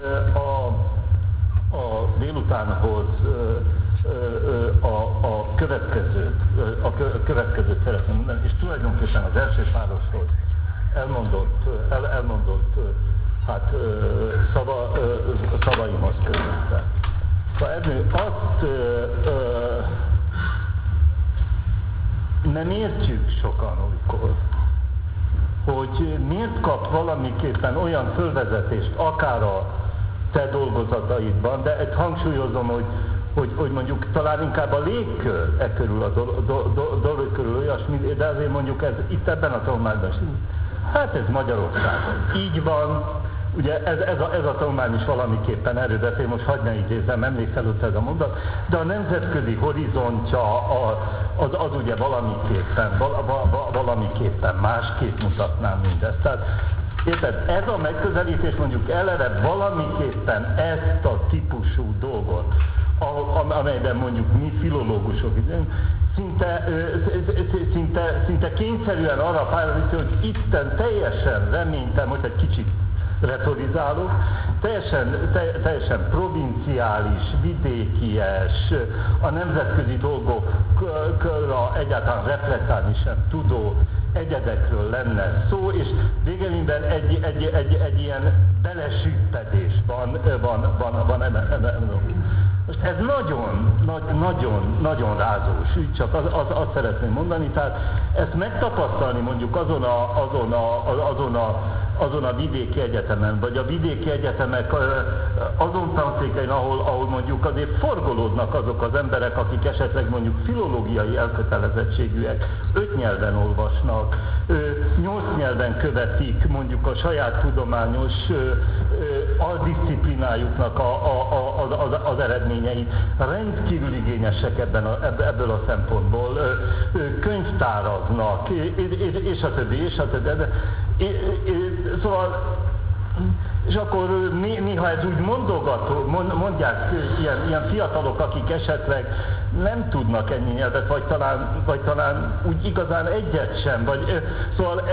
A délutánhoz a következőt szeretném mondani, és tulajdonképpen az első párosról elmondott szavaimhoz közötte. Azt nem értjük sokan, hogy miért kap valamiképpen olyan fölvezetést, akár a te dolgozataidban, de ezt hangsúlyozom, hogy mondjuk talán inkább a légkör körül, a dolog körül olyasmi, de azért mondjuk ez itt ebben a tanulmányban is. Hát ez Magyarországon így van, ugye ez a tanulmány is valamiképpen erről beszél, most hagyd ne idézzem, emlékszel össze ez a mondat, de a nemzetközi horizontja az ugye valamiképpen másképp mutatná mindezt. Tehát, érted, ez a megközelítés mondjuk eleve valamiképpen ezt a típusú dolgot, amelyben mondjuk mi filológusok szinte kényszerűen arra pályázni, hogy itten teljesen reménytelen, most egy kicsit retorizálok, teljesen provinciális, vidékies, a nemzetközi dolgokra egyáltalán reflektálni sem tudó egyedekről lenne szó, és végeredményben egy ilyen belesüppedés van ebben. Most ez nagyon rázós ügy, csak azt szeretném mondani, tehát ezt megtapasztalni mondjuk azon a vidéki egyetemen, vagy a vidéki egyetemek azon tanszékein, ahol mondjuk azért forgolódnak azok az emberek, akik esetleg mondjuk filológiai elkötelezettségűek, 5 nyelven olvasnak, 8 nyelven követik mondjuk a saját tudományos aldisziplinájuknak az eredményeit, rendkívül igényesek ebből a szempontból, könyvtáraznak, és a többi. Szóval, és akkor néha ez úgy mondják ilyen fiatalok, akik esetleg nem tudnak ennyi nyelvet, vagy talán úgy igazán egyet sem, szóval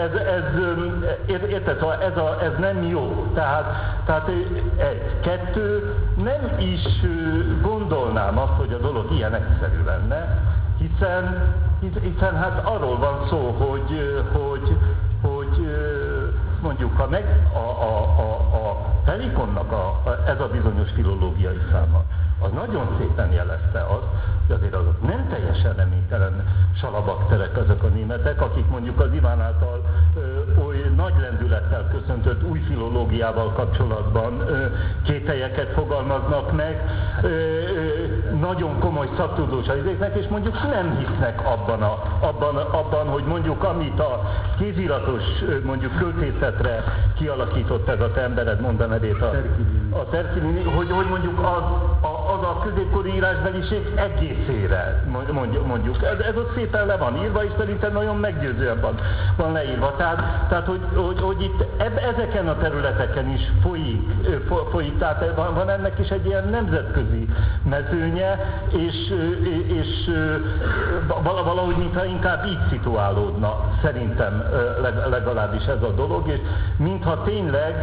ez nem jó. Tehát kettő, nem is gondolnám azt, hogy a dolog ilyen egyszerű lenne, hiszen hát arról van szó, hogy mondjuk, ha a Helikonnak ez a bizonyos filológiai száma, az nagyon szépen jelezte azt, hogy azért azok nem teljesen reménytelen salabakterek ezek a németek, akik mondjuk az Iván által oly nagy lendülettel köszöntött új filológiával kapcsolatban kételyeket fogalmaznak meg, nagyon komoly szaktudós izéknek, és mondjuk nem hisznek abban, hogy mondjuk amit a kéziratos mondjuk költészetre kialakított ez a te embered, mondd a nevét, a Szerkilini, hogy mondjuk az a középkori írásbeliség egészére mondjuk. Ez ott szépen le van írva, és szerintem nagyon meggyőzően van leírva. Tehát hogy itt ezeken a területeken is folyik, tehát van ennek is egy ilyen nemzetközi mezőnye, és valahogy mintha inkább így szituálódna, szerintem legalábbis ez a dolog, és mintha tényleg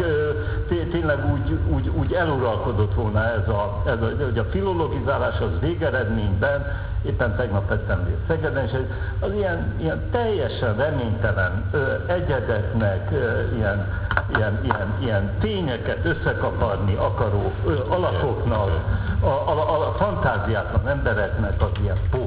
úgy eluralkodott volna hogy a filologizálás az végeredményben, éppen tegnap vettem részt Szegeden, és az ilyen teljesen reménytelen egyedeknek, ilyen tényeket összekaparni akaró alakoknak, a fantáziátlan embereknek az ilyen